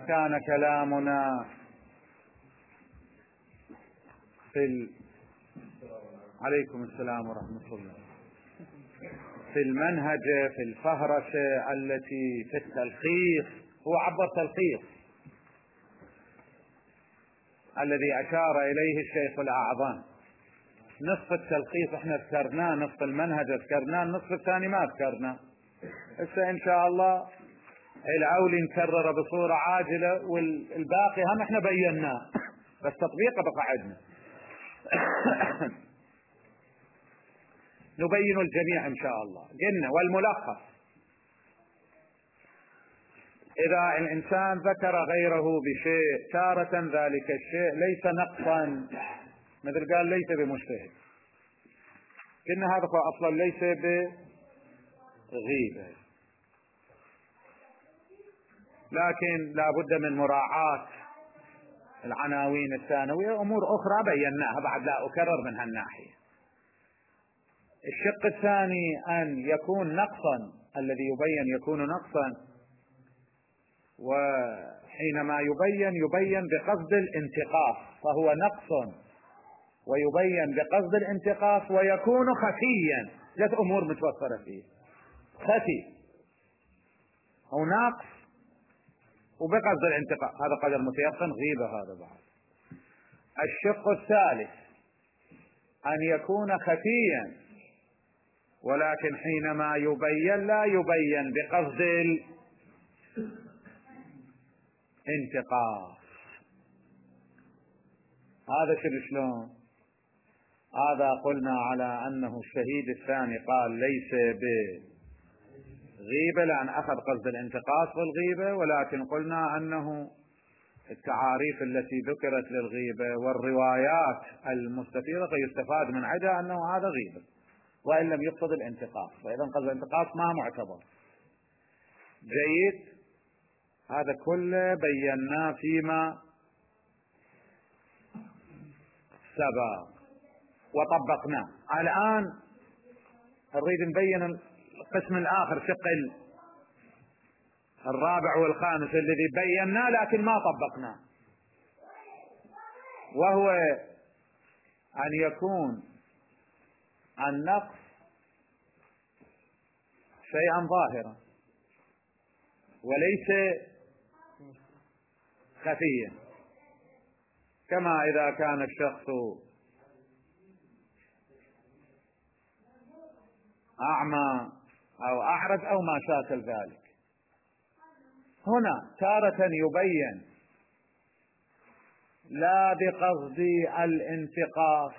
كان كلامنا عليكم السلام ورحمة الله في المنهج في الفهرسة التي في التلخيص. هو عبر تلخيص الذي أشار إليه الشيخ الأعظم. نصف التلخيص احنا ذكرناه، نصف المنهج ذكرناه، النصف الثاني ما ذكرناه. هسه إن شاء الله العولي نكرره بصورة عاجلة، والباقي هم احنا بيناه بس تطبيقه بقى عندنا. نبين الجميع إن شاء الله. قلنا والملخص: إذا الإنسان ذكر غيره بشيء تارة ذلك الشيء ليس نقصا، مثل قال ليس بمجتهد، قلنا هذا هو أصلا ليس بغيبة، لكن لا بد من مراعاة العناوين الثانوية. أمور أخرى بيناها بعد لا أكرر من هالناحية. الشق الثاني أن يكون نقصا، الذي يبين يكون نقصا، وحينما يبين بقصد الانتقاص فهو نقص، ويبين بقصد الانتقاص ويكون خفيا. 3 أمور متوفرة فيه: خفي أو ناقص وبقصد الانتقاص. هذا قدر متيقن غيبة هذا بعد. الشق الثالث أن يكون خفيا، ولكن حينما يبين لا يبين بقصد الانتقاص. هذا شلون؟ هذا قلنا على أنه الشهيد الثاني قال ليس بغيبة لأن أخذ قصد الانتقاص بالغيبة، ولكن قلنا أنه التعاريف التي ذكرت للغيبة والروايات المستفيضة يستفاد من عدها أنه هذا غيبة وإن لم يقصد الانتقاص، فإذا قصد الانتقاص ما معتبر. جيد، هذا كله بيناه فيما سبق وطبقناه. الآن نريد نبين القسم الآخر، شق الرابع والخامس الذي بيناه لكن ما طبقناه، وهو أن يكون النقص شيئا ظاهرا وليس خفيا، كما إذا كان الشخص أعمى أو أعرج أو ما شاكل ذلك. هنا تارة يبين لا بقصد الانتقاص،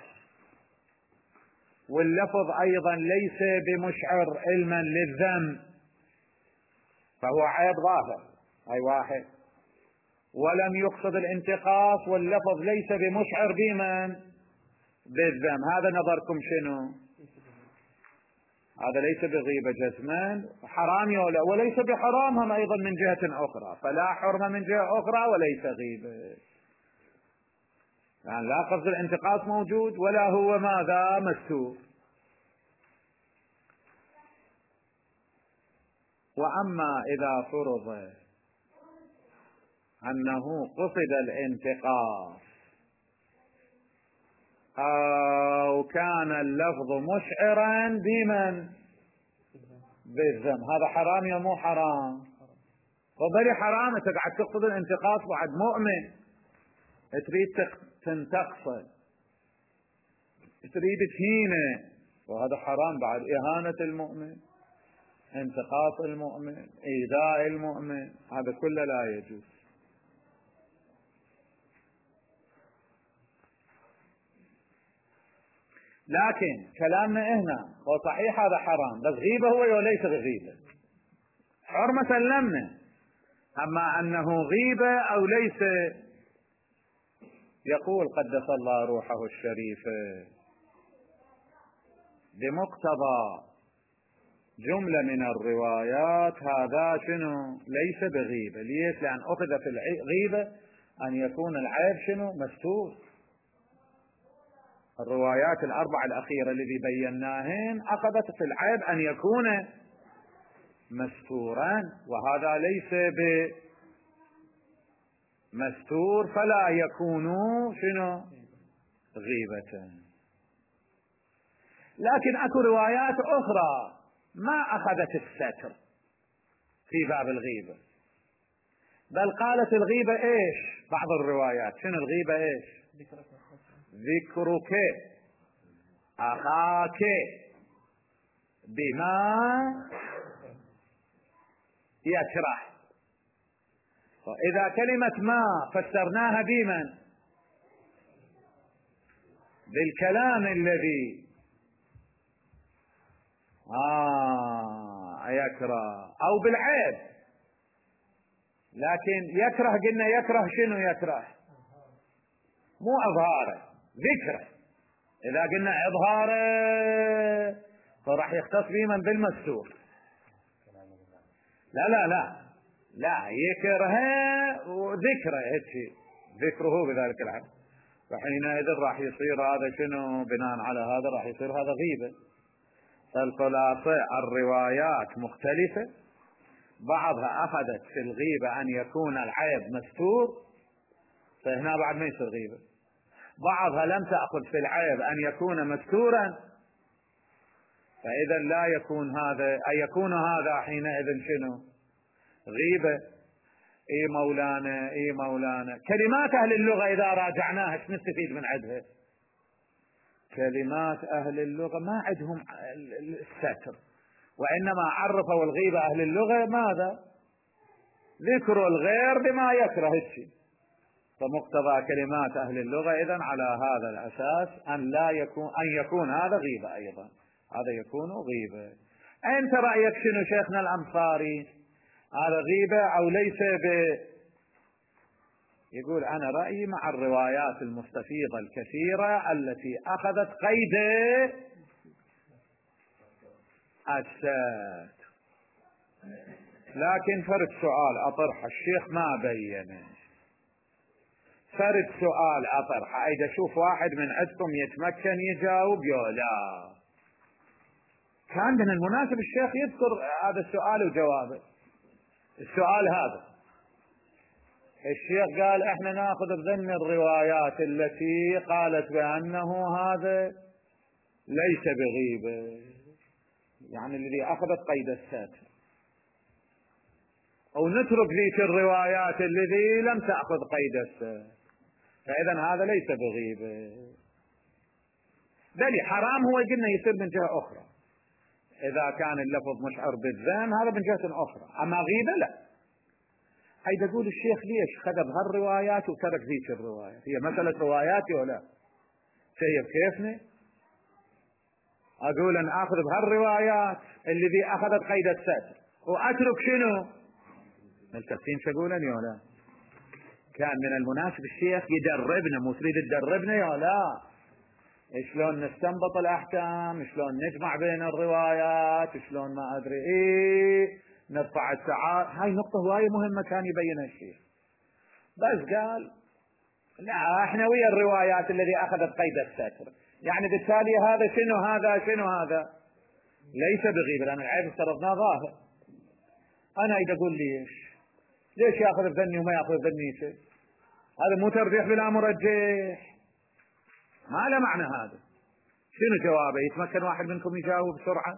واللفظ أيضا ليس بمشعر علما للذنب، فهو عيب ظاهر أي واحد، ولم يقصد الانتقاص واللفظ ليس بمشعر بمن بالذنب. هذا نظركم شنو؟ هذا ليس بغيبة جزما، حرام وليس بحرام هم أيضا من جهة أخرى، فلا حرمة من جهة أخرى وليس غيبة، يعني لا قصد الانتقاص موجود ولا هو ماذا مستور. وأما إذا فرض أنه قصد الانتقاص أو كان اللفظ مشعرا بمن بالذنب، هذا حرام يا مو حرام؟ وبري حرام. انت قاعد تقصد الانتقاص بعد مؤمن، تريد تنتقصه، تريد تهينه، وهذا حرام بعد. إهانة المؤمن، انتقاص المؤمن، إيذاء المؤمن، هذا كله لا يجوز. لكن كلامنا هنا هو صحيح هذا حرام، بس غيبة هو وليس غيبة، حرمة سلمنا. أما أنه غيبة أو ليس، يقول قدس الله روحه الشريفة بمقتضى جملة من الروايات هذا شنو؟ ليس بغيبة. ليش؟ لأن أخذ في الغيبة أن يكون العيب شنو؟ مستور. الروايات الأربعة الأخيرة الذي بيناهن أخذت في العيب أن يكون مستورا، وهذا ليس مستور فلا يكون شنو غيبة. لكن اكو روايات اخرى ما اخذت الستر في باب الغيبة، بل قالت الغيبة ايش؟ بعض الروايات شنو الغيبة ايش؟ ذكرك اخاك بما يكره. وإذا كلمة ما فسرناها بمن؟ بالكلام الذي يكره أو بالعيب. لكن يكره قلنا يكره شنو يكره؟ مو إظهاره، ذكره. إذا قلنا إظهاره فراح يختص بمن؟ بالمستور. لا لا لا لا، يكره وذكره هيك ذكره بذلك العبد، فحينئذ راح يصير هذا شنو؟ بناء على هذا راح يصير هذا غيبة. فالخلاصة الروايات مختلفة، بعضها أخذت في الغيبة أن يكون العيب مستور، فهنا بعد ما يصير غيبة. بعضها لم تأخذ في العيب أن يكون مستورا، فإذا لا يكون هذا، أن يكون هذا حينئذ شنو؟ غيبة. اي مولانا اي مولانا، كلمات اهل اللغة اذا راجعناها ايش نستفيد من عندها؟ كلمات اهل اللغة ما عندهم الستر، وانما عرفوا الغيبة اهل اللغة ماذا؟ ذكر الغير بما يكره الشيء. فمقتضى كلمات اهل اللغة اذن على هذا الاساس ان يكون هذا غيبة ايضا، هذا يكون غيبة. انت رأيك شنو شيخنا الأنصاري؟ هذا غيبة أو ليس يقول أنا رأيي مع الروايات المستفيضة الكثيرة التي أخذت قيد السات. لكن فرد سؤال أطرح، الشيخ ما بينه، فرد سؤال أطرح، أيد أشوف واحد من عندكم يتمكن يجاوب يا لا. كان من المناسب الشيخ يذكر هذا السؤال وجوابه. السؤال هذا الشيخ قال احنا ناخذ بظن الروايات التي قالت بانه هذا ليس بغيبة، يعني الذي اخذت قيد الستر، او نترك ذيك الروايات الذي لم تأخذ قيد الستر، فاذا هذا ليس بغيبة. بل حرام هو قلنا يصير من جهة اخرى، اذا كان اللفظ مشعر بالذم هذا من جهة اخرى، اما غيبة لا. هيدا اقول الشيخ ليش خذ بهالروايات وترك ذيك الروايات؟ هي مسألة روايات ولا شيء بكيفنا؟ اقول ان اخذ بهالروايات الذي اخذت قيد الستر واترك شنو؟ ملتفين شقولا يا لا. كان من المناسب الشيخ يدربنا، مو تريد تدربنا يا لا، شلون نستنبط الاحكام، شلون نجمع بين الروايات، شلون ما ادري ايه نرفع السعار. هاي نقطة هواية مهمة كان يبينها الشيخ، بس قال لا احنا ويا الروايات الذي اخذت قيد الستر، يعني بالتالي هذا شنو هذا ليس بغيبة، لان العيب افترضناه ظاهر. انا اذا اقول ليش ياخذ بذني وما ياخذ بذني شيء؟ هذا مو ترجيح بلا مرجح، ما له معنى هذا. شنو جوابه؟ يتمكن واحد منكم يجاوب بسرعة؟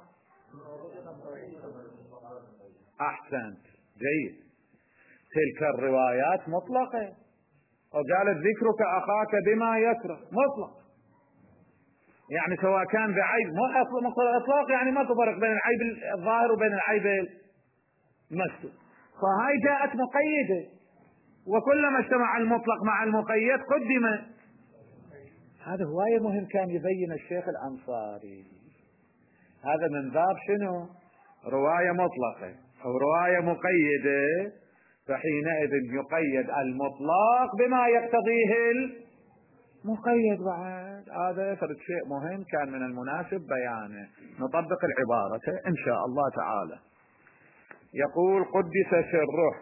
احسنت، جيد. تلك الروايات مطلقة، وقالت ذكرك اخاك بما يكره مطلق، يعني سواء كان بعيب، مو اطلاق، يعني ما تفرق بين العيب الظاهر وبين العيب المستور. فهاي جاءت مقيدة، وكلما اجتمع المطلق مع المقيد قدم. هذا هواية مهم كان يبين الشيخ الأنصاري. هذا من باب شنو؟ رواية مطلقة أو رواية مقيدة، فحينئذ يقيد المطلق بما يقتضيه المقيد بعد. هذا فرد شيء مهم كان من المناسب بيانه. نطبق العبارة إن شاء الله تعالى. يقول قدس سره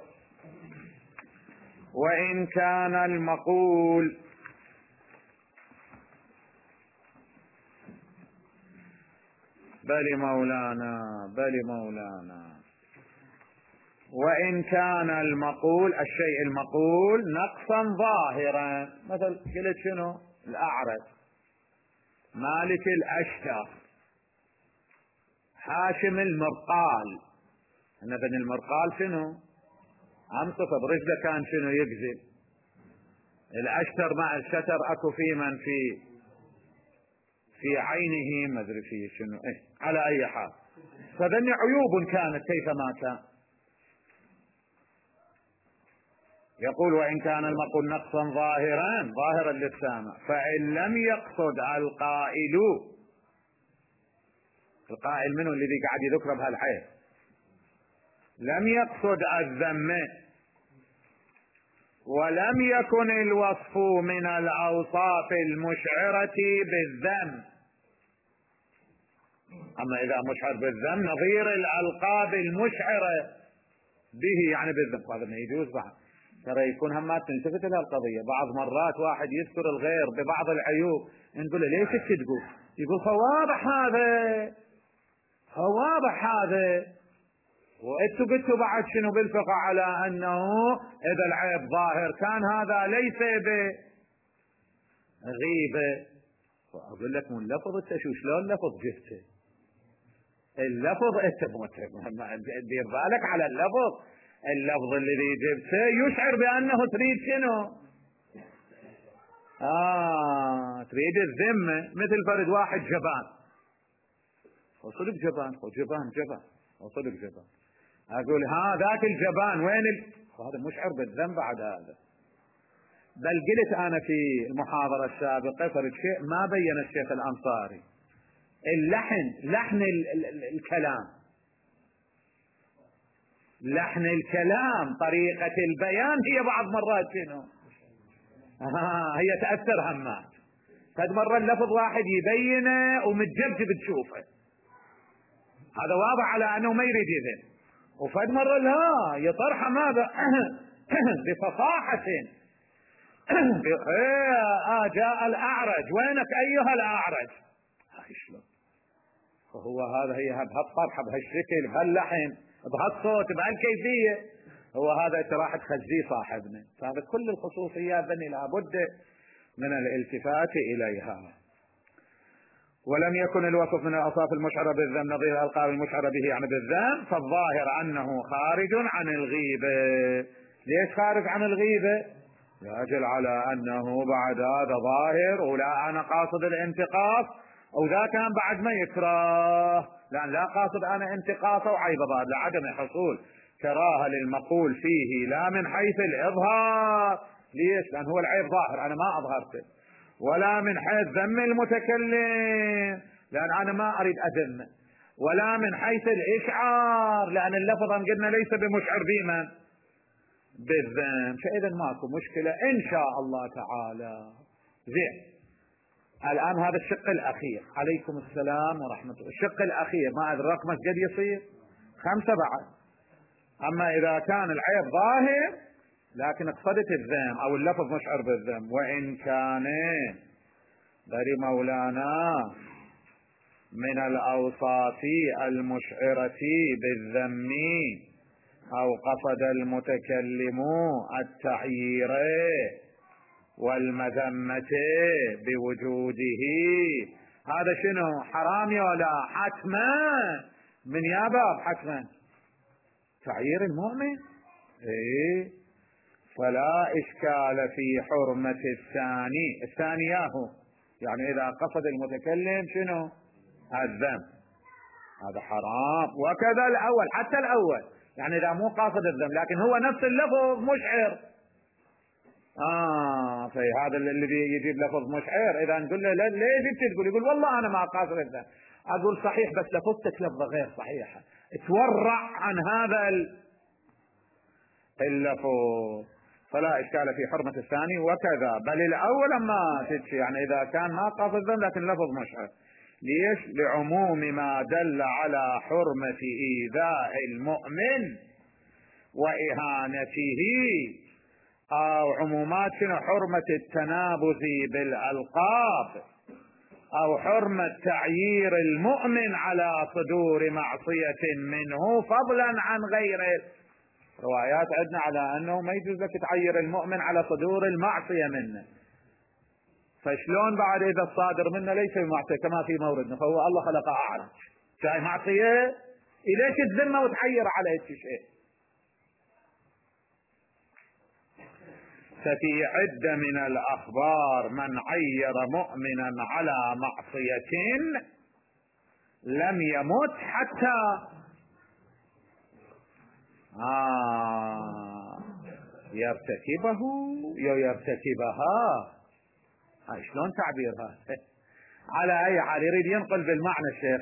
وإن كان المقول بل مولانا وإن كان المقول الشيء المقول نقصا ظاهرا، مثل قلت شنو؟ الأعرج، مالك الأشتر، حاشم المرقال. أنا بن المرقال شنو؟ أنصف برجله كان شنو يقزل. الأشتر مع الشتر أكو في من في عينه ما أدري في شنو على أي حال، فذني عيوب كانت كيفما كان. يقول وإن كان المقول نقصا ظاهرا للسامع، فإن لم يقصد القائل منه الذي قاعد يذكر بهالعيب، لم يقصد الذم ولم يكن الوصف من الأوصاف المشعرة بالذم. أما إذا مشعر بالذم نظير الألقاب المشعرة به يعني بالذم، هذا ما يجوز بعد. ترى يكون همات تلتفت لها القضية. بعض مرات واحد يذكر الغير ببعض العيوب، نقول له ليش تقول؟ يقول فواضح هذا. وانتوا قلتوا بعد شنو بالفقه على انه اذا العيب ظاهر كان هذا ليس بغيبة. اقول لك من لفظ انت شلون لفظ جبته؟ اللفظ انت دير بالك على اللفظ الذي جبته يشعر بانه تريد شنو؟ تريد الذمة. مثل فرد واحد جبان، وصدق جبان وصدق جبان، اقول ذاك الجبان وين هذا مشعر بالذنب بعد هذا. بل قلت انا في المحاضرة السابقة فرد شيء ما بين الشيخ الأنصاري، لحن الكلام طريقة البيان هي بعض مرات شنو؟ هي تأثر همات. قد مرة اللفظ واحد يبينه ومتجبجب تشوفه، هذا واضح على انه ما يريد يذم. وفد مرة لا يطرح ماذا بفصاحة جاء الأعرج، وينك أيها الأعرج؟ شلون فهو هي بهالطرحة بهالشكل بهاللحن بهالصوت بهالكيفية، هو هذا راح تخزيه صاحبنا. فهذا كل الخصوصيات بني لابد من الالتفات إليها. ولم يكن الوصف من الأوصاف المشعرة بالذم نظير الألقاب المشعرة به يعني بالذم، فالظاهر أنه خارج عن الغيبة. ليش خارج عن الغيبة؟ يجل على أنه بعد هذا ظاهر، ولا أنا قاصد الانتقاص، وذا كان بعد ما يكره، لأن لا قاصد أنا انتقاصه وعيب بعد لعدم حصول كراهة للمقول فيه، لا من حيث الإظهار. ليش؟ لأن هو العيب ظاهر أنا ما أظهرته، ولا من حيث ذم المتكلم لأن أنا ما أريد أذم، ولا من حيث الإشعار لأن اللفظ قلنا ليس بمشعر بمن بالذم. فإذا ماكو مشكلة إن شاء الله تعالى. زين، الآن هذا الشق الأخير. عليكم السلام ورحمة الله. الشق الأخير ما أدري رقمه قد يصير 5 بعد. أما إذا كان العيب ظاهر لكن اقصدت الذم أو اللفظ مشعر بالذم، وإن كان بري مولانا من الأوصاف المشعرة بالذم أو قصد المتكلم التعيير والمذمة بوجوده، هذا شنو؟ حرام ولا حتما من يا باب حتما تعيير المؤمن؟ فلا إشكال في حرمة الثاني ياهو، يعني إذا قصد المتكلم شنو؟ الذم هذا حرام. وكذا الأول، حتى الأول يعني إذا مو قاصد الذم لكن هو نفس اللفظ مشعر. في هذا الذي يجيب لفظ مشعر إذا نقول له ليش تقول؟ يقول والله أنا ما قاصد الذم. أقول صحيح بس لفظتك لفظة غير صحيحة، تورع عن هذا اللفظ. فلا إشكال في حرمة الثاني وكذا، بل الأول ما تتشي يعني إذا كان ما قاصد الذم لكن لفظ مشعر. ليش؟ لعموم ما دل على حرمة إيذاء المؤمن وإهانته، أو عمومات شنو؟ حرمة التنابز بالألقاب، أو حرمة تعيير المؤمن على صدور معصية منه فضلا عن غيره. روايات عندنا على أنه ما يجوز لك تعير المؤمن على صدور المعصية منه، فشلون بعد إذا الصادر منه ليس بمعصية كما في موردنا، فهو الله خلق أعرج جاي معصية إليك الذمة وتعير على شيء. ففي عدة من الأخبار من عير مؤمنا على معصية لم يمت حتى يرتكبه يرتكبها. شلون تعبيرها؟ على أي حال يريد ينقل بالمعنى الشيخ،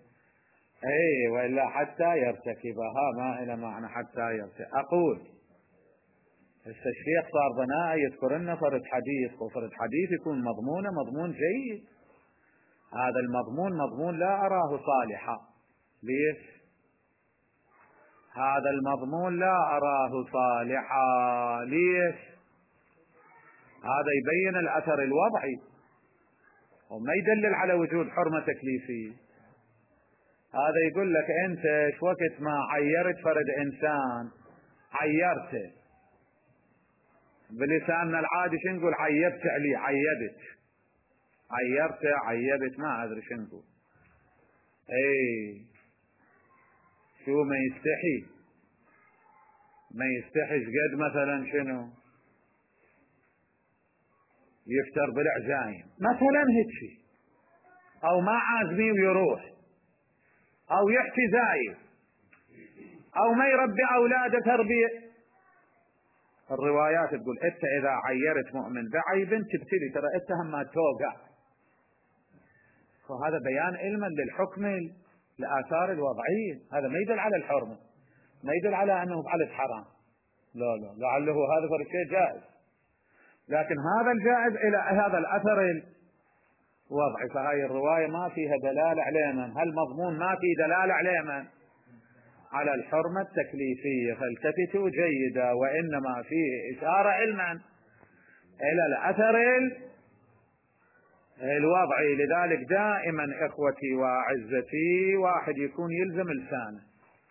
وإلا حتى يرتكبها ما إلى معنى حتى يرتكب. أقول الشيخ صار بناء يذكر لنا فرد حديث، وفرد حديث يكون مضمونه مضمون جيد. هذا المضمون مضمون لا أراه صالحا. ليش؟ هذا المضمون لا أراه صالحا. ليش؟ هذا يبين الأثر الوضعي وما يدلل على وجود حرمة تكليفية. هذا يقول لك أنت وقت ما عيرت فرد إنسان عيرته بلساننا العادي شو نقول؟ عيبت عليه، عيبت ما أدري شو نقول. شو ما يستحي قد مثلا شنو يفتر بالعزايم مثلا هيك، او ما عازمي ويروح، او يحكي زايد، او ما يربي اولاده تربيه. الروايات تقول انت اذا عيرت مؤمن بعيب تبتلي، ترى انت هم ما توقع. فهذا بيان علما للحكم الآثار الوضعية. هذا ما يدل على الحرمة، ما يدل على أنه فعلت حرام، لا لعله هذا فرق شيء جائز، لكن هذا الجائز إلى هذا الأثر الوضعي. فهذه الرواية ما فيها دلالة على من، هالمضمون ما فيه دلالة على من، على الحرمة التكليفية. فالتفتوا جيدا، وإنما فيه إشارة علما إلى الأثر الوضعي. لذلك دائما إخوتي وأعزتي واحد يكون يلزم لسانه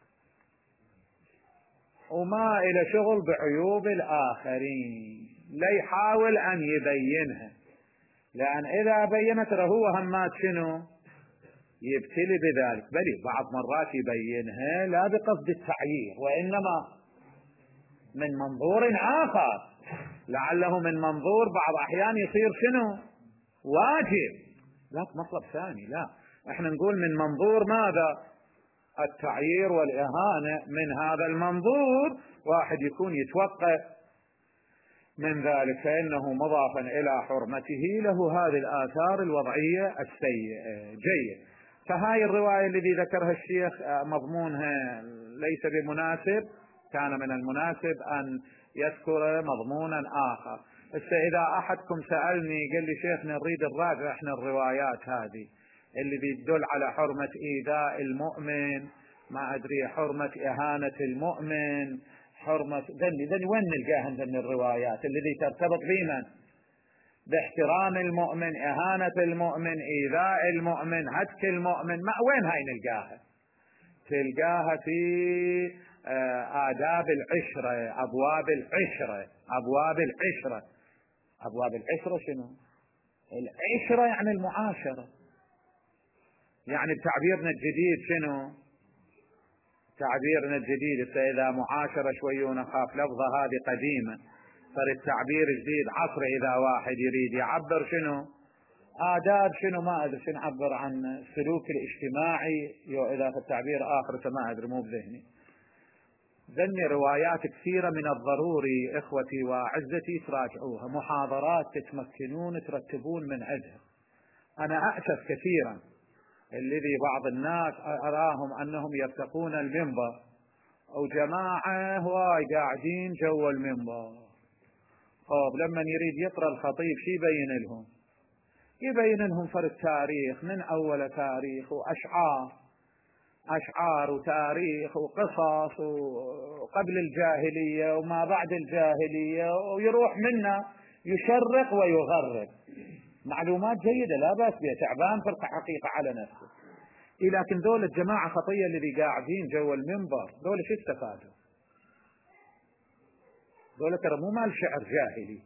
وما إلى شغل بعيوب الآخرين، لا يحاول أن يبينها، لأن إذا بينت هو همات شنو يبتلي بذلك. بل بعض مرات يبينها لا بقصد التعيير، وإنما من منظور آخر، لعله من منظور بعض أحيان يصير شنو واجب، لا مطلب ثاني. لا، احنا نقول من منظور ماذا؟ التعيير والإهانة. من هذا المنظور واحد يكون يتوقف من ذلك، فإنه مضافا إلى حرمته له هذه الآثار الوضعية السيئة. جيد. فهاي الرواية الذي ذكرها الشيخ مضمونها ليس بمناسب، كان من المناسب أن يذكر مضمونا آخر. إذا أحدكم سألني قال لي شيخنا نريد نراجع احنا الروايات هذه اللي بيدل على حرمة إيذاء المؤمن، ما أدري حرمة إهانة المؤمن، حرمة ذني وين نلقاها من الروايات الذي ترتبط بمن؟ باحترام المؤمن، إهانة المؤمن، إيذاء المؤمن، هتك المؤمن، ما وين هاي نلقاها؟ تلقاها في آداب العشرة، أبواب العشرة شنو؟ العشرة يعني المعاشرة، يعني بتعبيرنا الجديد شنو؟ تعبيرنا الجديد إذا معاشرة شوي ونخاف لفظة هذه قديمة، صار التعبير الجديد عصر. إذا واحد يريد يعبر شنو آداب شنو ما أدري شنو، نعبر عن السلوك الاجتماعي، إذا في التعبير آخر ما أدري مو بذهني. ذني روايات كثيرة من الضروري إخوتي وأعزتي تراجعوها، محاضرات تتمكنون ترتبون من عندها. أنا أأسف كثيرا الذي بعض الناس أراهم أنهم يرتقون المنبر، أو جماعة هواي قاعدين جو المنبر، لما يريد يقرأ الخطيب شي يبين لهم فرق تاريخ من أول تاريخ وأشعار وتاريخ وقصص وقبل الجاهلية وما بعد الجاهلية، ويروح منا يشرق ويغرب. معلومات جيدة لا بأس بها، تعبان فرق حقيقة على نفسه. لكن دول الجماعة خطية الذي قاعدين جو المنبر دول شو استفادوا؟ ذولا ترى مو مال شعر جاهلي،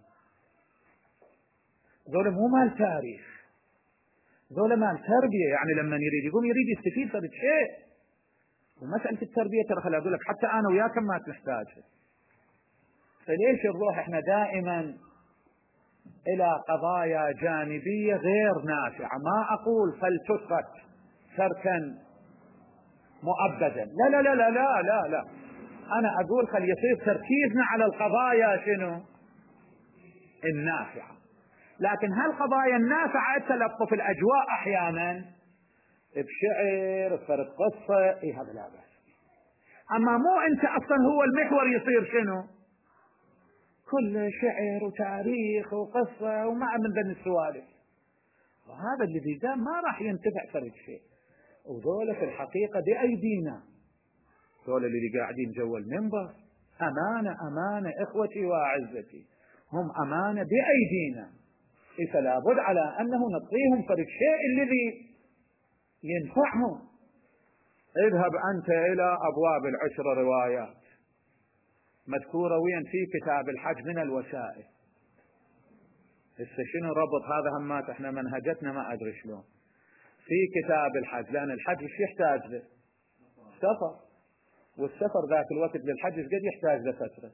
ذولا مو مال تاريخ، ذولا مال تربية. يعني لما يقوم يريد يستفيد فرد شيء. ومسألة التربية ترى خلي أقول لك حتى أنا وياكم ما تحتاجها. فليش نروح احنا دائما إلى قضايا جانبية غير نافعة؟ ما أقول فلتترك تركا مؤبدا، لا لا لا لا لا لا لا، أنا أقول خلي يصير تركيزنا على القضايا شنو؟ النافعة. لكن هالقضايا النافعة تلطف الأجواء أحيانا بشعر بفرد قصة، هذا لا بأس. أما مو أنت أصلا هو المحور يصير شنو؟ كل شعر وتاريخ وقصة ومع من ذن السوالف. وهذا الذي قام ما راح ينتفع فرد شيء. وذولا في الحقيقة بأيدينا، ذولا اللي قاعدين جوا المنبر أمانة، أمانة إخوتي وأعزتي، هم أمانة بأيدينا. فلا بد على أنه نعطيهم فرد شيء الذي ينفعهم. اذهب أنت إلى أبواب العشر روايات مذكورة وين في كتاب الحج من الوسائل. شنو ربط هذا همات احنا منهجتنا ما أدري شلون في كتاب الحج، لأن الحج ايش يحتاج له؟ سفر، والسفر ذاك الوقت للحج قد يحتاج له فترة،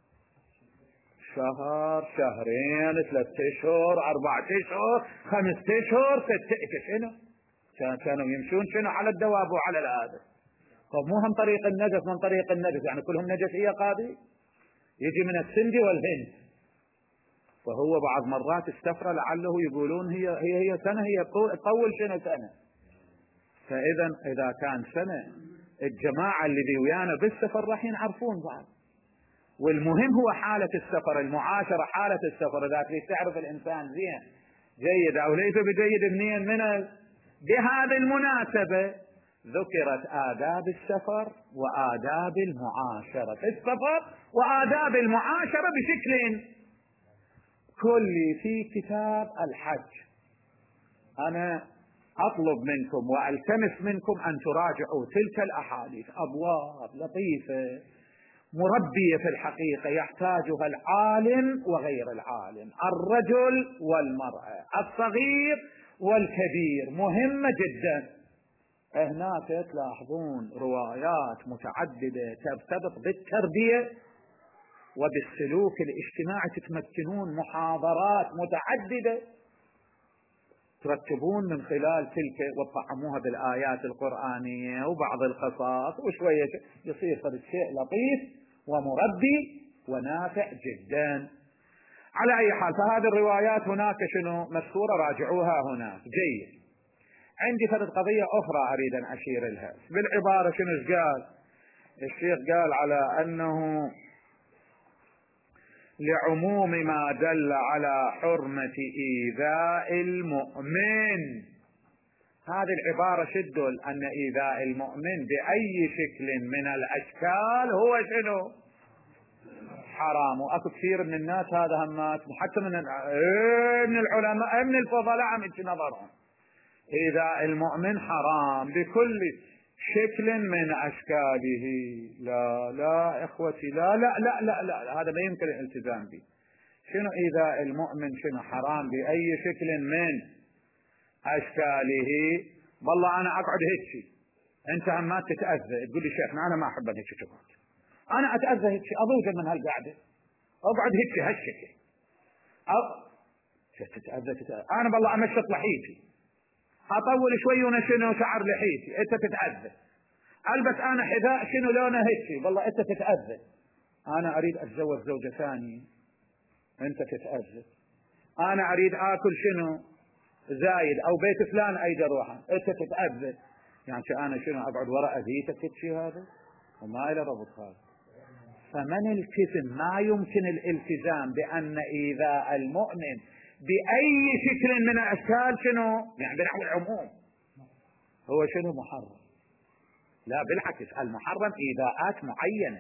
شهر، شهرين، 3 أشهر، 4 أشهر، 5 أشهر، 6 شنو؟ كانوا يمشون شنو على الدواب وعلى الآدم. طب مو هم طريق النجف من طريق النجف، يعني كلهم نجفية قاضي يجي من السند والهند. فهو بعض مرات السفرة لعله يقولون هي سنة، هي تطول شنو سنة. فإذا إذا كان سنة الجماعة اللي ويانا بالسفر راح ينعرفون بعض. والمهم هو حالة السفر، المعاشرة حالة السفر، ذاك اللي تعرف الإنسان زين جيد أو ليس بجيد منين من. بهذه المناسبة ذكرت آداب السفر وآداب المعاشرة في السفر وآداب المعاشرة بشكل كلي في كتاب الحج. أنا أطلب منكم وألتمس منكم أن تراجعوا تلك الأحاديث، أبواب لطيفة مربية في الحقيقة يحتاجها العالم وغير العالم، الرجل والمرأة، الصغير والكبير، مهمة جدا. هناك تلاحظون روايات متعددة ترتبط بالتربية وبالسلوك الاجتماعي، تتمكنون محاضرات متعددة ترتبون من خلال تلك وتطعموها بالآيات القرآنية وبعض القصص وشوية يصير صار شيء لطيف ومربي ونافع جدا. على أي حال فهذه الروايات هناك شنو مذكورة، راجعوها هناك جيد. عندي فرد قضية أخرى أريد أن أشير لها بالعبارة. شنو قال الشيخ؟ قال على أنه لعموم ما دل على حرمة إيذاء المؤمن. هذه العبارة شدل أن إيذاء المؤمن بأي شكل من الأشكال هو شنو؟ حرام. وأكو كثير من الناس هذا همات حتى من العلماء من الفضلاء عم يجي نظرهم إيذاء المؤمن حرام بكل شكل من أشكاله. لا لا إخوتي، لا لا لا لا لا، هذا ما يمكن الالتزام به. شنو إيذاء المؤمن؟ شنو حرام بأي شكل من أشكاله؟ والله أنا أقعد هيك، أنت هم ما تتأذى تقول لي شيخنا أنا ما أحب هيك تقعد، أنا أتأذى هيك أضوج من هالقعدة، أقعد هيك هالشكل تتأذى. أنا والله أمشط لحيتي، أطول شوي ونشنو شعر لحيتي، أنت تتأذى. ألبس أنا حذاء شنو لونه هيك، والله أنت تتأذى. أنا أريد أتزوج زوجة ثانية، أنت تتأذى. أنا أريد آكل شنو زايد أو بيت فلان أيد أروحه، أنت تتأذى. يعني أنا شنو أقعد وراء أذيتك تتشي هذا؟ وما إلى ربط هذا. فمن التزم ما يمكن الالتزام بأن إيذاء المؤمن بأي شكل من الأشكال شنو يعني بنحو العموم هو شنو محرم. لا بالعكس، المحرم إيذاءات معينة،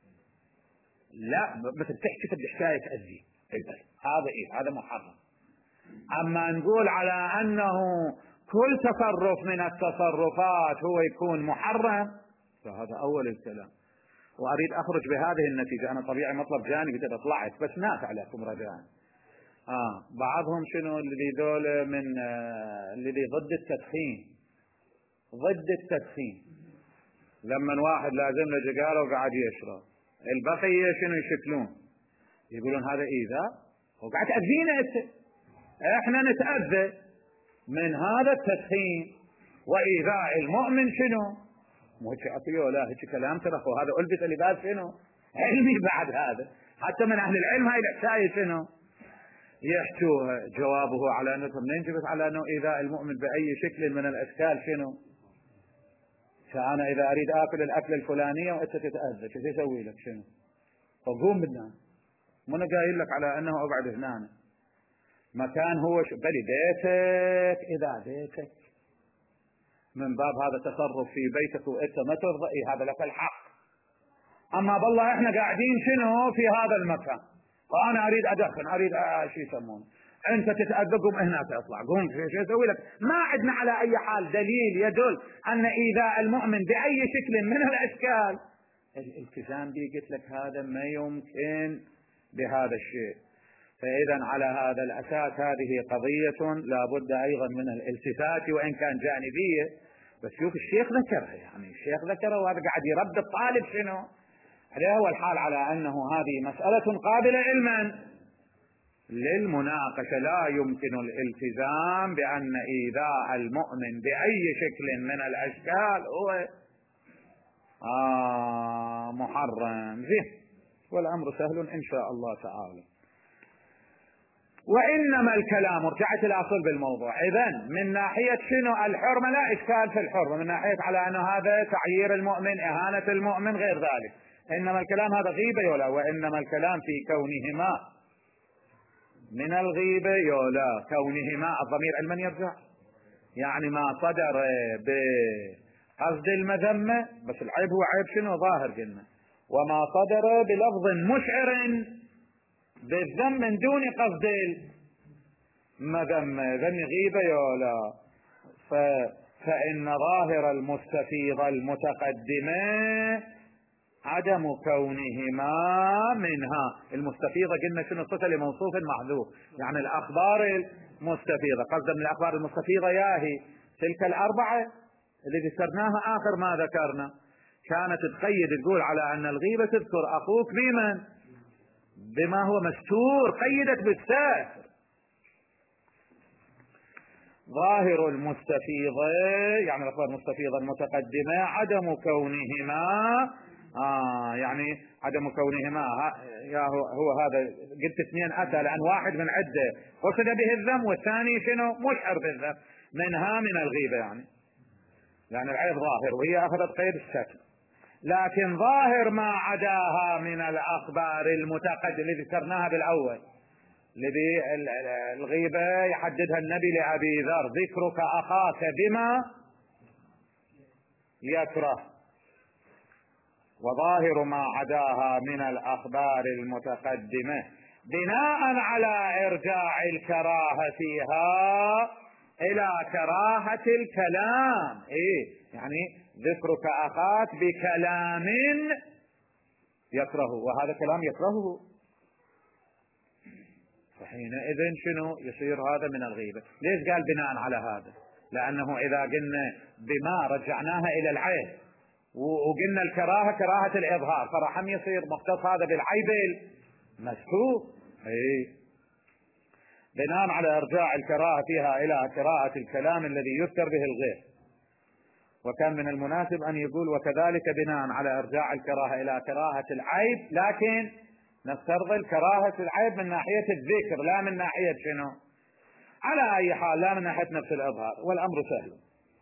لا مثل تحكي في الحكاية تأذي هذا هذا محرم. أما نقول على أنه كل تصرف من التصرفات هو يكون محرم، فهذا أول الكلام. وأريد أخرج بهذه النتيجة. أنا طبيعي مطلب جانبي كده طلعت بس نافع لكم رجاء. بعضهم شنو اللي ذول من اللي ضد التدخين، ضد التدخين. لما واحد لازم له جقاله وقاعد يشرب، البقية شنو يشكلون؟ يقولون هذا إيذاء وقاعد تأذينا أنت. احنا نتأذى من هذا التدخين وإيذاء المؤمن شنو؟ مو هيك أطيعوا لا هيك كلام ترى، وهذا ألبس لباس شنو؟ علمي بعد هذا، حتى من أهل العلم هاي الحكاية شنو؟ يحكوها. جوابه على أنه منين جبت على أنه إيذاء المؤمن بأي شكل من الأشكال شنو؟ فأنا إذا أريد آكل الأكل الفلانية وأنت تتأذى شو يسوي لك شنو؟ فقوم منها. مو أنا قايل لك على أنه أقعد هنا مكان هو بلي بيتك، إذا بيتك من باب هذا تصرف في بيتك وأنت ما ترضى، هذا لك الحق. أما بالله إحنا قاعدين شنو في هذا المكان وأنا أريد أدخن، أريد شو يسمونه، أنت تتأذى قوم هناك اطلع، قوم شو يسوي لك؟ ما عندنا على أي حال دليل يدل أن إيذاء المؤمن بأي شكل من الأشكال الالتزام به. قلت لك هذا ما يمكن بهذا الشيء. فإذا على هذا الأساس هذه قضية لا بد أيضا من الالتفات وإن كان جانبية. بس شوف الشيخ ذكرها، يعني الشيخ ذكره وهذا قاعد يرد الطالب شنو عليه هو الحال على أنه هذه مسألة قابلة علما للمناقشة. لا يمكن الالتزام بأن إيذاء المؤمن بأي شكل من الأشكال هو محرم. زين، والأمر سهل إن شاء الله تعالى. وإنما الكلام، رجعت الأصل بالموضوع، إذن من ناحية شنو الحرمة لا إشكال في الحرمة، من ناحية على أنه هذا تعيير المؤمن، إهانة المؤمن، غير ذلك. إنما الكلام هذا غيبة يولا، وإنما الكلام في كونهما من الغيبة يولا، كونهما الضمير علما يرجع، يعني ما صدر بقصد المذمة، بس العيب هو عيب شنو ظاهر قلنا، وما صدر بلفظ مشعر بالذم من دون قصد المذمة، ذم غيبة يولا. فإن ظاهر المستفيضة المتقدمة عدم كونهما منها. المستفيضة قلنا شنو؟ صفة لموصوف محذوف، يعني الأخبار المستفيضة. قصد من الأخبار المستفيضة ياهي تلك الأربعة اللي ذكرناها آخر ما ذكرنا، كانت تقيد تقول على أن الغيبة تذكر أخوك بمن؟ بما هو مستور، قيدت بالساتر. ظاهر المستفيضة يعني الأخبار المستفيضة المتقدمة عدم كونهما يعني عدم كونهما هو هذا قلت اثنين أتى، لأن واحد من عدة قصد به الذم والثاني شنو مشعر بالذم منها من الغيبة، يعني العيب ظاهر وهي أخذت قيد الستر. لكن ظاهر ما عداها من الأخبار المتقدمة اللي ذكرناها بالأول، الغيبة يحددها النبي لأبي ذر: ذكرك أخاك بما يكره. وظاهر ما عداها من الأخبار المتقدمة بناء على إرجاع الكراهة فيها إلى كراهة الكلام، يعني ذكرك أخاك بكلام يكرهه، وهذا كلام يكرهه، فحينئذ شنو يصير هذا من الغيبة. ليش قال بناء على هذا؟ لأنه إذا قلنا بما رجعناها إلى العيب وقلنا الكراهة كراهة الإظهار، فرحم يصير مختص هذا بالعيب المستور. بناء على إرجاع الكراهة فيها إلى كراهة الكلام الذي يذكر به الغير. وكان من المناسب أن يقول وكذلك بناء على إرجاع الكراهة إلى كراهة العيب، لكن نسترضي كراهة العيب من ناحية الذكر لا من ناحية شنو. على أي حال لا من ناحية نفس الإظهار، والأمر سهل.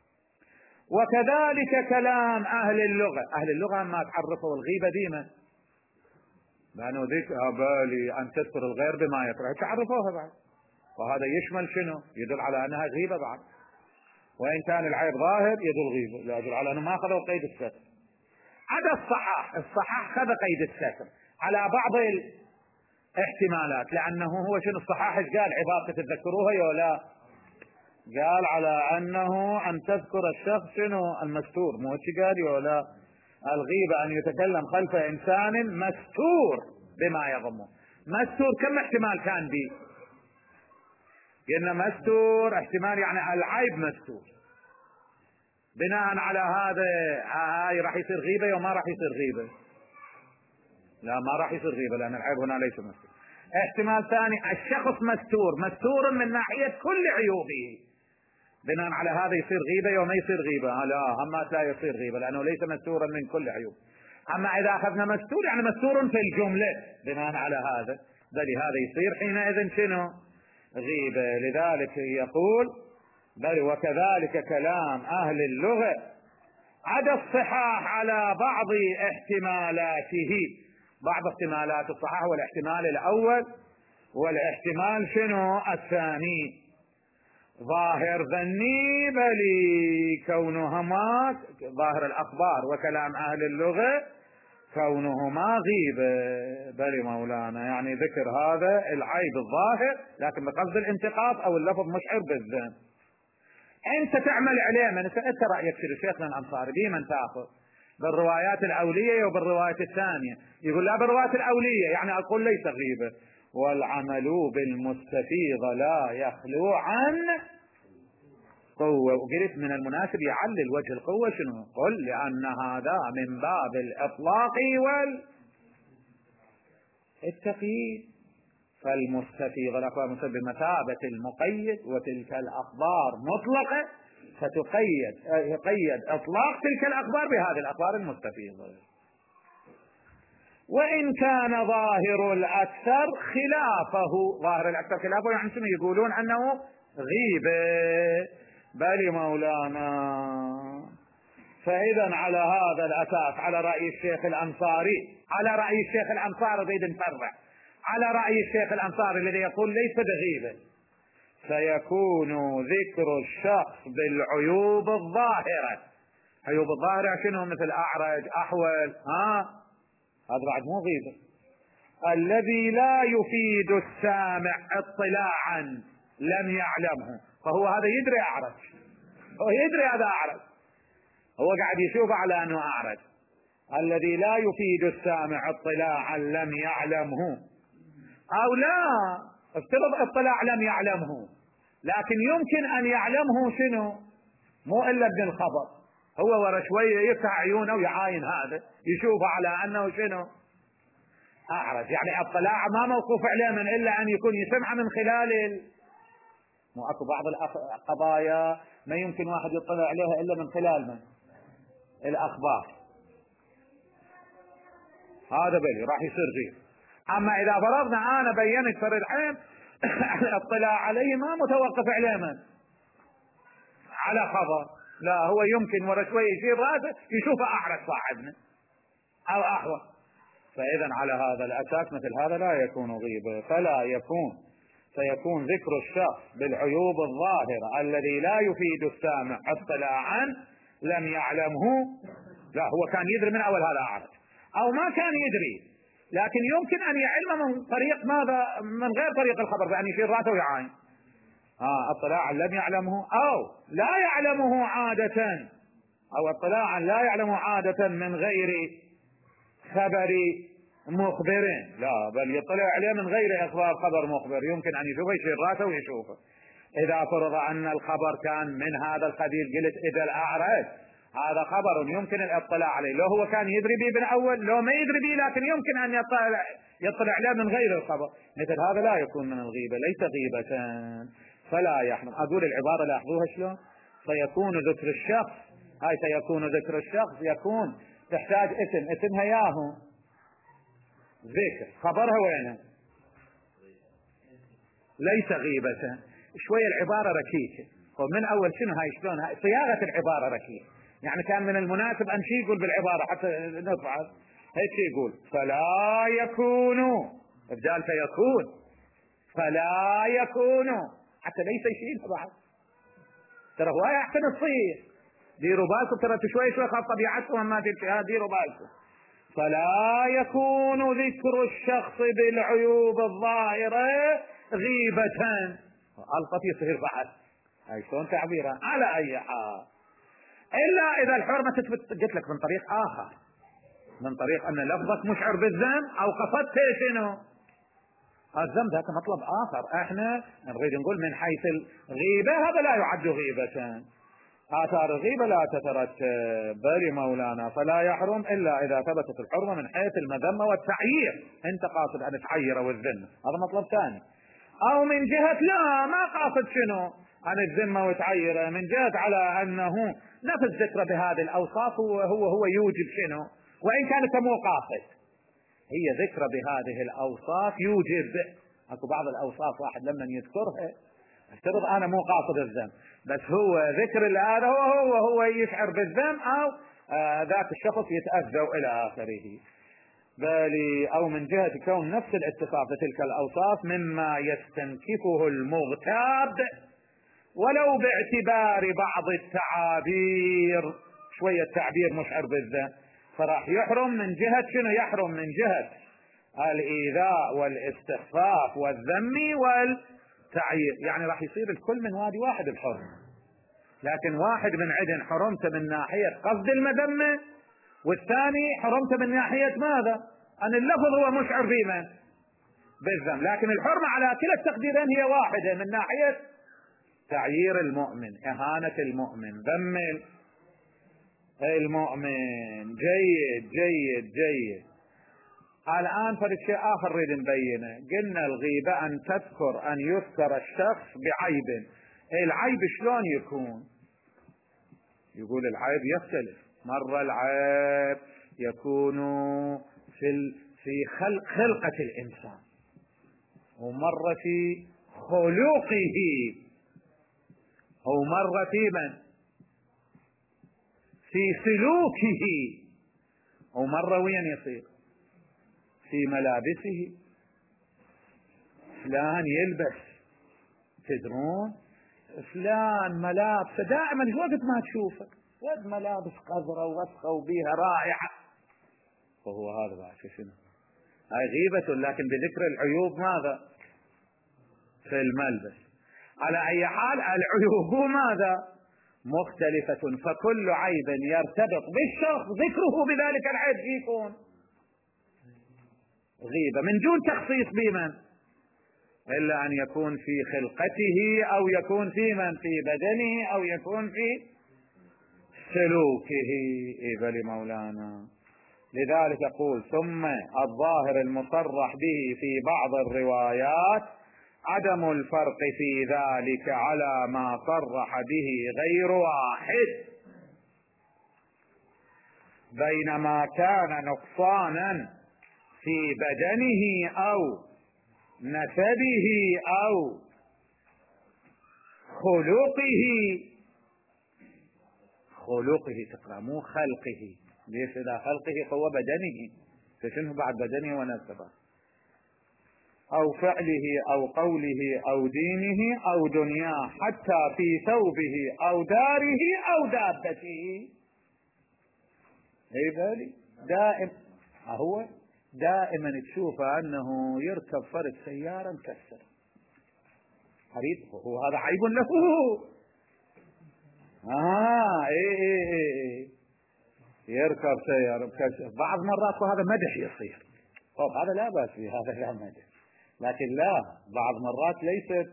وكذلك كلام أهل اللغة. أهل اللغة ما تعرفوا الغيبة ديما، لأنه ذكر بالي أن تذكر الغير بما يكره، تعرفوها بعد، وهذا يشمل شنو؟ يدل على أنها غيبة بعد، وإن كان العيب ظاهر يدل غيبة، لا يدل على أنه ما أخذوا قيد الستر. عدا الصحاح خذ قيد الستر على بعض الاحتمالات، لأنه هو شنو الصحاح ايش قال؟ عبارة تتذكروها يا لا؟ قال على أنه أن تذكر الشخص شنو المستور، مو ايش قال يا لا؟ الغيبة أن يتكلم خلف إنسان مستور بما يضمه. مستور كم احتمال كان به؟ قلنا مستور احتمال يعني العيب مستور. بناء على هذا هاي راح يصير غيبة وما راح يصير غيبة؟ لا، ما راح يصير غيبة لأن العيب هنا ليس مستور. احتمال ثاني، الشخص مستور من ناحية كل عيوبه. بناء على هذا يصير غيبة وما يصير غيبة؟ لا، همات لا يصير غيبة لأنه ليس مستورا من كل عيوب. أما إذا أخذنا مستور يعني مستور في الجملة بناء على هذا، بل هذا يصير حينئذ شنو؟ غيبة. لذلك يقول بل وكذلك كلام أهل اللغة عدا الصحاح على بعض احتمالاته. بعض احتمالات الصحاح والاحتمال الأول والاحتمال شنو الثاني. ظاهر ذني بل كونهما ظاهر الأخبار وكلام أهل اللغة كونهما غيبة. بل مولانا يعني ذكر هذا العيب الظاهر لكن بقصد الانتقاص أو اللفظ مشعر بالذنب. أنت تعمل عليه من أنت رأيك في شيخنا الأنصاري بمن تأخذ؟ بالروايات الأولية وبالروايات الثانية؟ يقول لا بالروايات الأولية، يعني أقول ليس غيبة. والعمل بالمستفيض لا يخلو عن قوة. وقلت من المناسب يعلل وجه القوة شنو؟ قل لأن هذا من باب الإطلاق والتقييد. فالمستفيض الأخبار مستفيض بمثابة المقيد، وتلك الأخبار مطلقة يقيد إطلاق تلك الأخبار بهذه الأخبار المستفيضة. وإن كان ظاهر الأكثر خلافه، ظاهر الأكثر خلافه يعني شنو؟ يقولون أنه غيبة. بل مولانا فإذا على هذا الأساس، على رأي الشيخ الأنصاري، ريد نفرع على رأي الشيخ الأنصاري الذي يقول ليس بغيبة، فيكون ذكر الشخص بالعيوب الظاهرة. عيوب الظاهرة شنو؟ مثل أعرج، أحول، هذا بعد مو غيبة. الذي لا يفيد السامع اطلاعا لم يعلمه، فهو هذا يدري أعرج، هو يدري هذا أعرج، هو قاعد يشوف على أنه أعرج. الذي لا يفيد السامع اطلاعا لم يعلمه، أو لا افترض اطلاع لم يعلمه لكن يمكن أن يعلمه شنو؟ مو إلا ابن الخبر، هو ورا شوية يفتح عيونه ويعاين هذا يشوف على أنه شنو؟ أعرج. يعني الطلاع ما موقوف عليه من إلا أن يكون يسمع من خلال مو أكو بعض القضايا ما يمكن واحد يطلع عليها إلا من خلال من؟ الأخبار. هذا بلي راح يصير غير. أما إذا فرضنا أنا بينت فرد عين الاطلاع عليه ما متوقف عليه من؟ على خبر، لا هو يمكن ورا شوي يشير راسه يشوف أعرج صاحبنا أو أحوى. فإذا على هذا الأساس مثل هذا لا يكون غيبة. فيكون ذكر الشخص بالعيوب الظاهرة الذي لا يفيد السامع اطلاعا لم يعلمه. لا، هو كان يدري من أول هذا أعرج، أو ما كان يدري لكن يمكن أن يعلم من طريق ماذا؟ من غير طريق الخبر، بأن يشير راسه ويعاين. اطلاعا لم يعلمه أو لا يعلمه عادة، أو اطلاعا لا يعلمه عادة من غير خبر مخبر، لا بل يطلع عليه من غير إخبار خبر مخبر، يمكن أن يشوفه يشير راسه ويشوفه. إذا فرض أن الخبر كان من هذا القبيل قلت إذا الأعرج هذا خبر يمكن الاطلاع عليه، لو هو كان يدري به بالأول لو ما يدري به لكن يمكن أن يطلع عليه من غير الخبر، مثل هذا لا يكون من الغيبة، ليس غيبة. فلا يحرم. أقول العبارة لاحظوها شلون؟ فيكون ذكر الشخص، هاي سيكون ذكر الشخص يكون تحتاج اسمها ياهو ذكر، خبرها وينه؟ ليس غيبة. شوية العبارة ركيكة، ومن أول شنو هاي شلون هاي صياغة العبارة ركيكة، يعني كان من المناسب أن شي يقول بالعبارة حتى نفعل هيك يقول فلا يكون بدال فيكون، فلا يكون حتى ليس شيء بعد. ترى هو أحسن تصير، ديروا بالكم ترى شوي خاف طبيعتكم ما ديروا بالكم. فلا يكون ذكر الشخص بالعيوب الظاهرة غيبة. القط يصير بعد، هاي شلون تعبيرها؟ على أي حال إلا إذا الحرمة تثبت قلت لك من طريق آخر، من طريق أن لفظك مشعر بالذنب أو قصدت شنو؟ الذنب ذاك مطلب آخر. احنا نريد نقول من حيث الغيبة هذا لا يعد غيبة، آثار الغيبة لا تترتب بل مولانا فلا يحرم إلا إذا ثبتت الحرمة من حيث المذمة والتعيير. أنت قاصد أن تعير والذمة، هذا مطلب ثاني. أو من جهة لا ما قاصد شنو عن الذمة وتعيره، من جهة على أنه نفس ذكر بهذه الأوصاف هو يوجب شنو، وإن كانت مو قاصد، هي ذكر بهذه الأوصاف يوجب. أكو بعض الأوصاف واحد لما يذكرها افترض أنا مو قاصد الذنب، بس هو ذكر هذا هو يشعر بالذنب أو ذاك الشخص يتأذى إلى آخره. بل أو من جهة كون نفس الاتصاف بتلك الأوصاف مما يستنكفه المغتاب ولو باعتبار بعض التعابير، شوية تعبير مشعر بالذنب، فراح يحرم من جهة شنو؟ يحرم من جهة الإيذاء والاستخفاف والذم والتعيير، يعني راح يصير الكل من وادي واحد الحرم. لكن واحد من عدن حرمت من ناحية قصد المذمة، والثاني حرمت من ناحية ماذا؟ أن اللفظ هو مشعر بمن؟ بالذنب، لكن الحرمة على كلا التقديرين هي واحدة، من ناحية تعيير المؤمن، إهانة المؤمن، ذم المؤمن. جيد جيد جيد. الآن فرد شيء آخر نريد نبينه. قلنا الغيبة أن تذكر أن يذكر الشخص بعيب. العيب شلون يكون؟ يقول العيب يختلف، مرة العيب يكون في خلقة الإنسان، ومرة في خلقه، ومرة في من؟ في سلوكه، ومرة وين يصير؟ في ملابسه. فلان يلبس، تدرون فلان ملابسه دائما وقت ما تشوفه وقت ملابس قذرة ووسخة وبيها رائحة، وهو هذا بعد شنو؟ هاي غيبة، لكن بذكر العيوب ماذا؟ في الملبس. على أي حال العيوب ماذا؟ مختلفة، فكل عيب يرتبط بالشخص ذكره بذلك العيب يكون غيبة من دون تخصيص بمن، إلا أن يكون في خلقته أو يكون في من؟ في بدنه أو يكون في سلوكه. إبل مولانا. لذلك يقول ثم الظاهر المصرح به في بعض الروايات عدم الفرق في ذلك على ما صرح به غير واحد، بينما كان نقصانا في بدنه أو نسبه أو خلقه تقرأ مو خلقه، ليش إذا خلقه فهو بدنه، فشنه بعد بدنه ونسبه، أو فعله أو قوله أو دينه أو دنياه، حتى في ثوبه أو داره أو دابته. اي بالي هو دائما تشوفه أنه يركب فرد سيارة مكسر حريب، وهو هذا عيب له. اي يركب سيارة مكسر بعض مرات، وهذا مدح يصير. طب هذا لا بأس فيه، هذا لا مدح، لكن لا بعض مرات ليست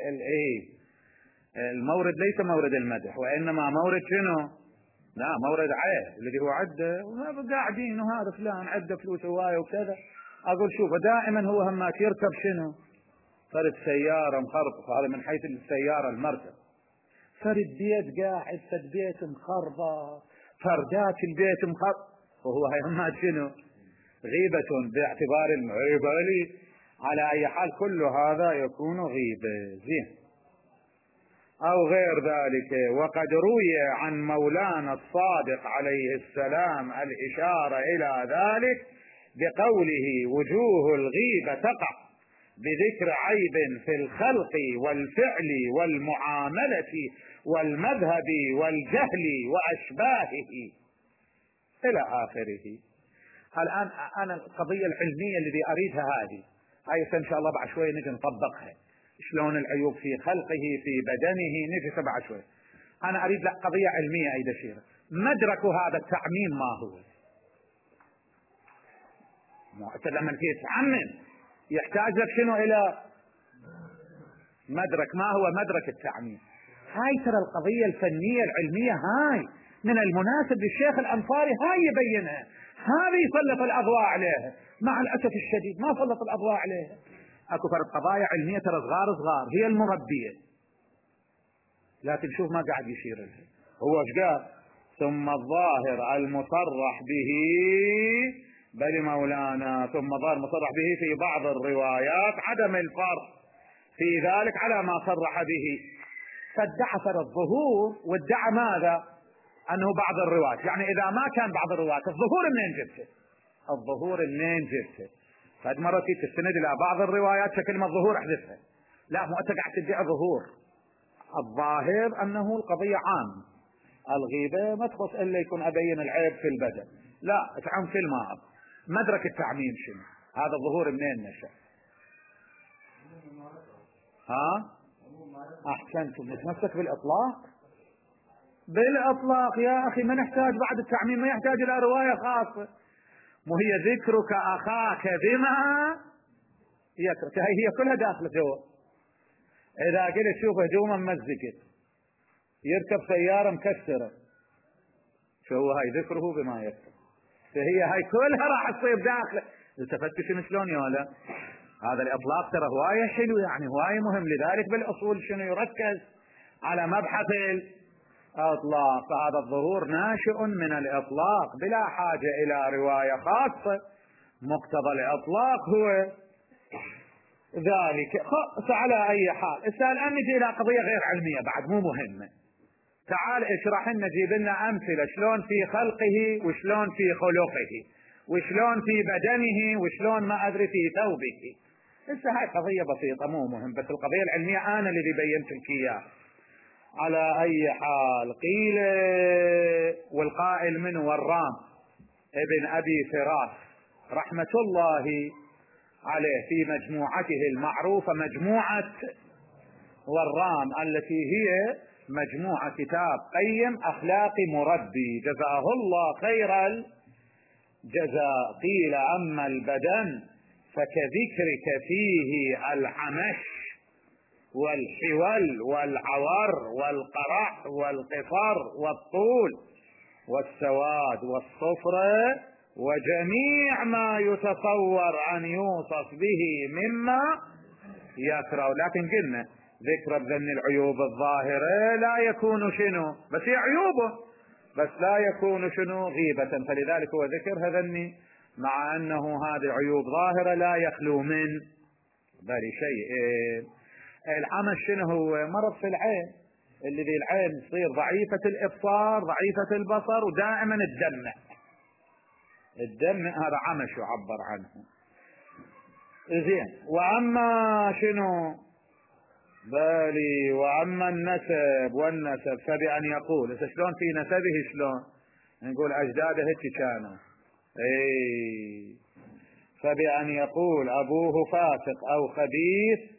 المورد ليس مورد المدح، وإنما مورد شنو؟ لا مورد عيب، الذي هو عده وهذا قاعدين وهذا فلان عده فلوس هواية وكذا. أقول شوف دائما هو همات يركب شنو؟ فرد سيارة مخربة، هذا من حيث السيارة المركب. فرد بيت قاعد، فرد بيت مخربة، فردات البيت مخربة، وهو همات شنو؟ غيبة باعتبار الغيبة لي. على أي حال كل هذا يكون غيبة. زين. أو غير ذلك. وقد روي عن مولانا الصادق عليه السلام الإشارة إلى ذلك بقوله وجوه الغيبة تقع بذكر عيب في الخلق والفعل والمعاملة والمذهب والجهل وأشباهه إلى آخره. الآن أنا القضية العلمية الذي أريدها هذه، هاي إن شاء الله بعد شوي نجي نطبقها، شلون العيوب في خلقه في بدنه نجي بعد شوي. أنا أريد قضية علمية أيضا شيرة، مدرك هذا التعميم ما هو؟ لما تيجي تعمم يحتاج لك شنو؟ الى مدرك. ما هو مدرك التعميم؟ هاي ترى القضية الفنية العلمية هاي من المناسب للشيخ الأنصاري هاي يبينها، هذه يسلط الأضواء عليها. مع الأسف الشديد ما سلط الأضواء عليها. اكو فرق قضايا علمية ترى صغار هي المربية، لكن شوف ما قاعد يشير لها. هو ايش قال؟ ثم الظاهر المصرح به، بل مولانا ثم الظاهر المصرح به في بعض الروايات عدم الفرق في ذلك على ما صرح به. فادعى فرق الظهور، وادعى ماذا؟ انه بعض الروايات. يعني اذا ما كان بعض الروايات الظهور منين جبته؟ الظهور منين جبته؟ فهذه مرة تستند الى بعض الروايات فكلمة الظهور احذفها. لا، مو انت قاعد تدعي ظهور. الظاهر انه القضية عام، الغيبة ما تخص الا يكون ابين العيب في البدن، لا تعم في الماء. مدرك التعميم شنو؟ هذا الظهور منين نشأ؟ ها؟ احسنتم، نتمسك بالاطلاق. بالاطلاق يا اخي، ما نحتاج بعد التعميم، ما يحتاج الى رواية خاصة. مو هي ذكرك اخاك بما يكرك، هي كلها داخله جوا. اذا قلت شوف هدومه ممزقت، يركب سيارة مكسرة، شو هو؟ هاي ذكره بما يكرك، فهي هاي كلها راح تصير داخله. التفتوا شنو شلون يا ولا؟ هذا الاطلاق ترى هواية حلو، يعني هواية مهم. لذلك بالاصول شنو يركز على مبحث الاطلاق. فهذا الظهور ناشئ من الاطلاق بلا حاجة الى رواية خاصة. مقتضى الاطلاق هو ذلك. على اي حال اسأل ان نجي الى قضية غير علمية بعد مو مهمة. تعال اشرح لنا، جيب لنا امثلة شلون في خلقه، وشلون في خلقه، وشلون في بدنه، وشلون ما ادري في ثوبه. لسه هاي قضية بسيطة مو مهم، بس القضية العلمية انا اللي بينت لك اياه. على اي حال قيل، والقائل منه ورام ابن ابي فراس رحمة الله عليه في مجموعته المعروفة مجموعة ورام، التي هي مجموعة كتاب قيم اخلاق مربي جزاه الله خير الجزاء. قيل اما البدن فكذكرك فيه العمش والحول والعور والقرع والقفر والطول والسواد والصفر وجميع ما يتصور ان يوصف به مما يكره. لكن قلنا ذكر بذن العيوب الظاهرة لا يكون شنو؟ بس هي عيوبه، بس لا يكون شنو؟ غيبة. فلذلك هو ذكر هذني، مع انه هذه عيوب ظاهرة لا يخلو من بل شيء. العمى شنو هو؟ مرض في العين، اللي ذي العين تصير ضعيفة الابصار ضعيفة البصر ودائما الدم هذا عمش يعبر عنه. زين. واما شنو؟ بالي واما النسب والنسب فبأن يقول. شلون في نسبه؟ شلون نقول اجداده هيك كانوا؟ فبأن يقول ابوه فاسق او خبيث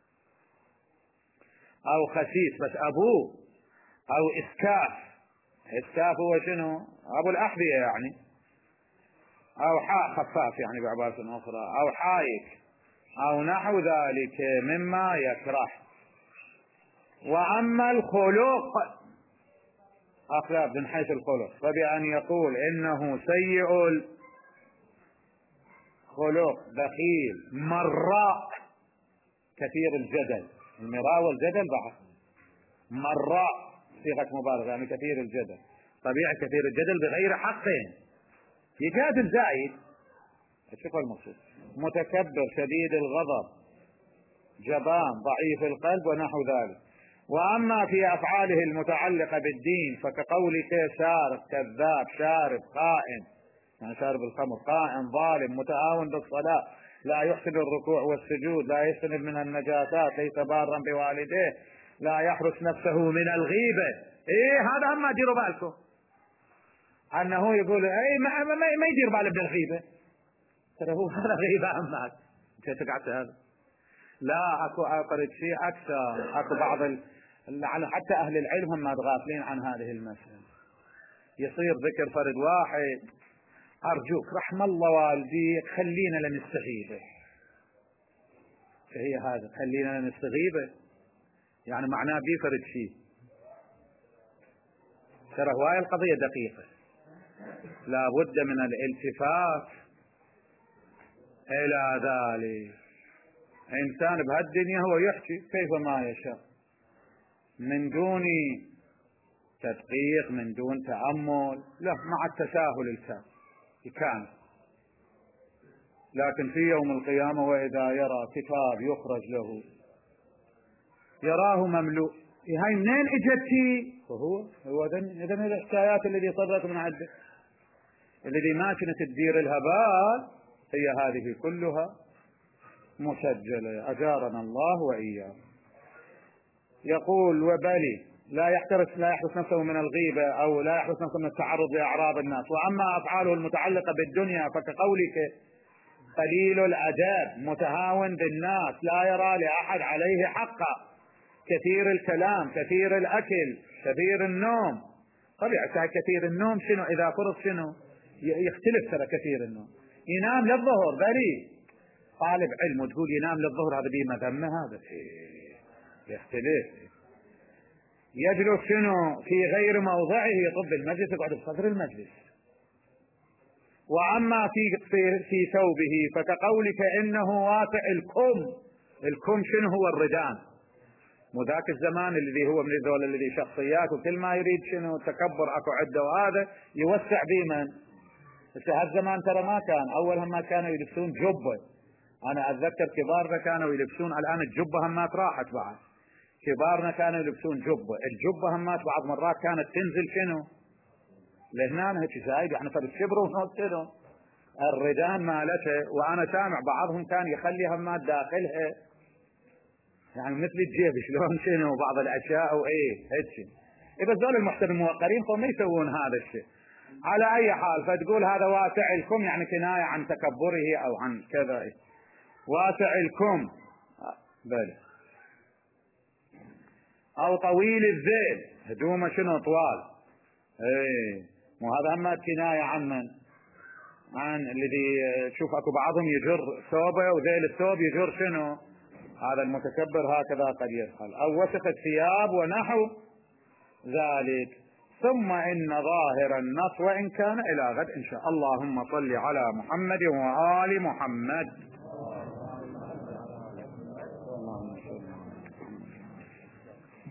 او خسيس، بس ابوه، او اسكاف. اسكاف هو شنو؟ ابو الاحذية يعني، او حاء خفاف يعني بعبارة اخرى، او حايك او نحو ذلك مما يكره. واما الخلق، اخلاق من حيث الخلق، فبأن يقول انه سيء الخلق بخيل مراء كثير الجدل. المراء والجدل بعض. مراء صيغة مبالغة يعني كثير الجدل، طبيعي كثير الجدل بغير حقين، يجادل زايد. شوف المقصود: متكبر شديد الغضب جبان ضعيف القلب ونحو ذلك. واما في افعاله المتعلقة بالدين فكقولك سارق كذاب شارب خائن، يعني شارب الخمر، خائن ظالم متهاون بالصلاة لا يحسن الركوع والسجود لا يجتنب من النجاسات ليس بارا بوالديه لا يحرس نفسه من الغيبة. هذا هم ديروا بالكم انه يقول ما يدير باله بالغيبة، ترى هو هذا غيبة امك انت تقعد هذا. لا اكو اقرب شيء اكثر، اكو بعض حتى اهل العلم هم غافلين عن هذه المسألة. يصير ذكر فرد واحد أرجوك رحم الله والديك خلينا لنستغيبه. فهي هذا خلينا لنستغيبه يعني معناه بيفرد شيء. ترى هواي القضية دقيقة، لا بد من الالتفات إلى ذلك. إنسان بهالدنيا هو يحكي كيف ما يشاء من دون تدقيق، من دون تأمل، لا، مع التساهل كان. لكن في يوم القيامة وإذا يرى كتاب يخرج له يراه مملوء، هاي منين اجتي؟ هو إذن الحكايات الذي صدرت من عنده الذي ما كانت تدير الهبال هي هذه كلها مسجلة، أجارنا الله وإياه. يقول وبلي لا يحرس نفسه من الغيبة أو لا يحرس نفسه من التعرض لأعراض الناس. وأما أفعاله المتعلقة بالدنيا فكقولك قليل الأدب متهاون بالناس لا يرى لأحد عليه حقا، كثير الكلام، كثير الأكل، كثير النوم. طبيعة كثير النوم شنو إذا فرض شنو يختلف. ترى كثير النوم ينام للظهر، بريء طالب علم وتقول ينام للظهر، هذا بيه مذمة، هذا يختلف. يجلس شنو في غير موضعه، يطب المجلس يقعد بصدر المجلس. وأما في ثوبه فكقولك إنه واسع الكم شنو هو الردان، وذاك الزمان الذي هو من ذول الذي شخصيات وكل ما يريد شنو تكبر اكو عده، وهذا يوسع بمن. هالزمان ترى ما كان، اول هم ما كانوا يلبسون جبه، انا اتذكر كبارنا كانوا يلبسون، الان الجبه همات راحت بعد، كبارنا كانوا يلبسون جبه، الجبه همات بعض مرات كانت تنزل شنو لهنا هيك زايد يعني فرد شبر ونص شنو الردان مالته. وانا سامع بعضهم كان يخلي همات داخلها يعني مثل الجيب شلون شنو بعض الاشياء وايه هيك. اذا ذول المحترمين الموقرين فهم يسوون هذا الشيء. على اي حال فتقول هذا واسع الكم يعني كنايه عن تكبره او عن كذا. واسع الكم بل او طويل الذيل، هدومه شنو طوال، وهذا اما كنايه عن من؟ عن الذي تشوف اكو بعضهم يجر ثوبه وذيل الثوب يجر شنو، هذا المتكبر هكذا قد يفعل. او وسخ الثياب ونحو ذلك. ثم ان ظاهر النص وان كان الى غد ان شاء الله. اللهم صل على محمد وآل محمد.